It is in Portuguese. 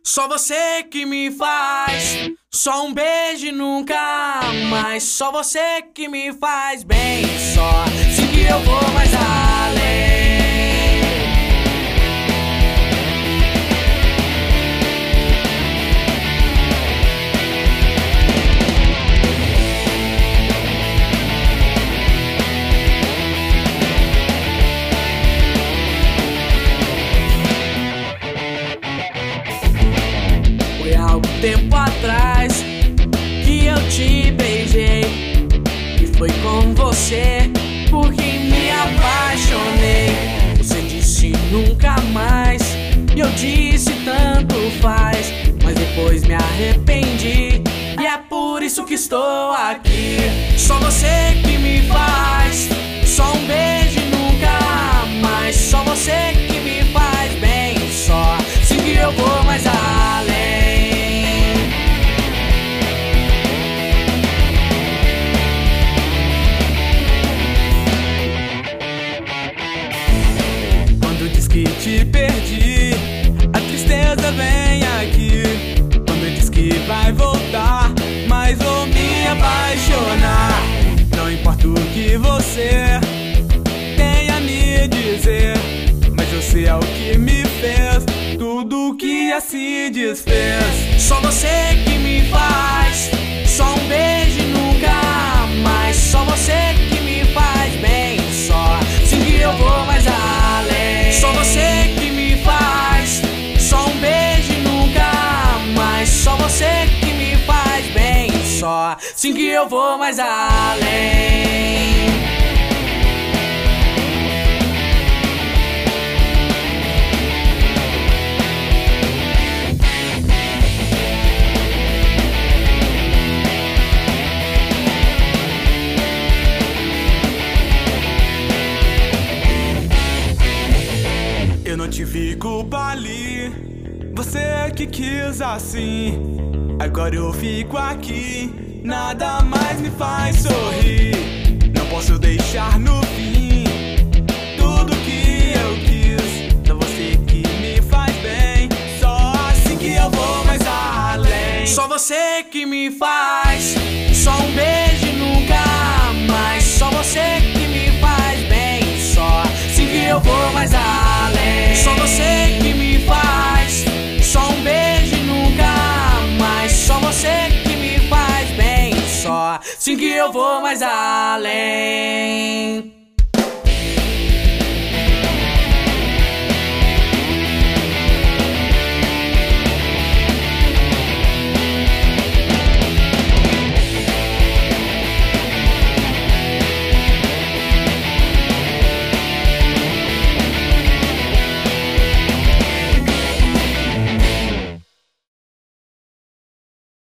Só você que me faz. Só um beijo e nunca mais. Só você que me faz bem. Só assim que eu vou mais além. Foi há algum tempo atrás que eu te beijei, e foi com você por quem me apaixonei. Você disse nunca mais, e eu disse tanto faz, mas depois me arrependi, e é por isso que estou aqui. Só você que me faz. Só um beijo e nunca mais. Só você que me faz bem. Só assim que eu vou mais além. Que te perdi, a tristeza vem aqui. Quando diz que vai voltar, mas vou me apaixonar. Não importa o que você tenha a me dizer, mas você é o que me fez tudo que já se desfez. Só você que me faz. Só um beijo e nunca mais. Só você que me faz bem. Só assim que eu vou mais além. Só você que me faz. Só um beijo e nunca mais. Só você que me faz bem. Só assim que eu vou mais além. Eu não tive culpa ali, você que quis assim. Agora eu fico aqui, nada mais me faz sorrir. Não posso deixar no fim tudo que eu quis. Só você que me faz bem. Só assim que eu vou mais além. Só você que me faz. Só um beijo e nunca mais. Só você que me faz bem. Só assim que eu vou mais além. Só você que me faz. Só um beijo e nunca mais. Só você que me faz bem. Só assim que eu vou mais além.